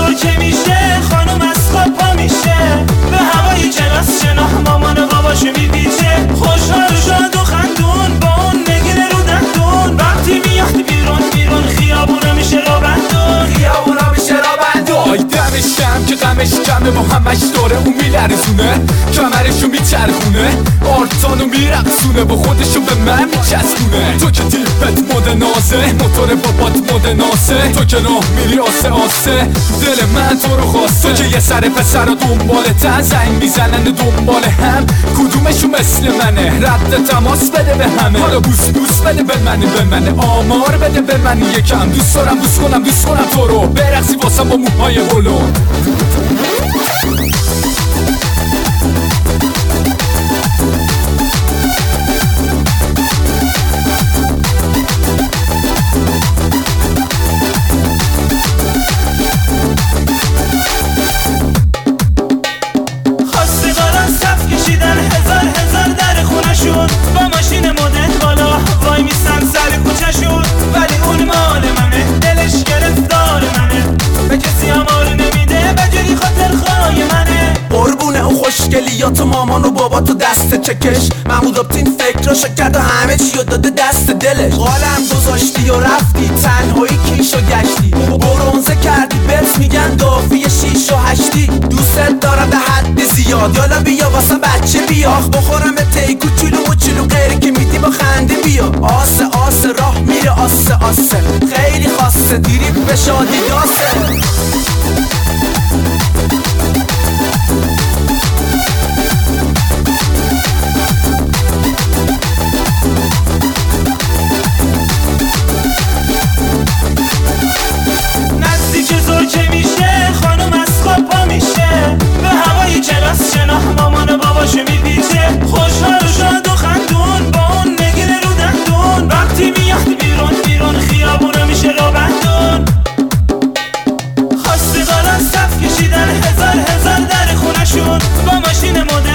زور که میشه خانوم از خواب پا میشه، به هوای کلاس شناه مامان و باباشو میپیچه، خوشحال شاد و خندون با اون نگیره رو دندون، وقتی میاد بیرون خیابونا میشه رابندون، خیابونا میشه رابندون. وای دمش کم که غمش کمه با همش داره اون میلرزونه، کمرشو میچرخونه آرتانو میرقصونه، با خودشو به من میچسبونه. تو که تیپت مد نازه، موتور بابات مد ناسه، تو که راه میری آسه آسه، دل من تو رو خواسته. تو که یه سر پسر رو دنبالتن، زنگ میزنن دنبال هم، کدومشون مثل منه؟ رد تماس بده به همه، حالا بوس بده به منه، آمار بده به من یکم، دوست دارم دوست کنم تو رو، برقصی واسم با موهای هلو. هزار در خونشون، با ماشین مدل بالا وای میستن سر کوچشون، ولی اون مال منه، دلش گرفتار منه، به کسی امار نمیده، بجوری خاطر خواهی منه. قربونه اون خوشگلیات و مامان و بابا تو دست چکش، محمود آبتین فکراشو کرد و همه چیو داده دست دلش، قالم گذاشتی و رفتی تنهایی کیشو گشتی، برونزه کردی برس میگن دافی 6 و 8، دوست دارم به حد زیاد، یالا بیا واسه بچه بیا، بخورم به تی کوچولو غیره که میدی با خنده بیا، آسه راه میره آسه خیلی خاصه، دیری به شادی داسه. زور که میشه خانوم از خواب پا میشه، به هوای کلاس شناه مامان و باباشو میپیچه، خوشحال شاد و خندون با اون نگیره رو دندون، وقتی میاد بیرون خیابونا میشه رابندون. خواستگاران صف کشیدن هزار در خونشون، با ماشین مدل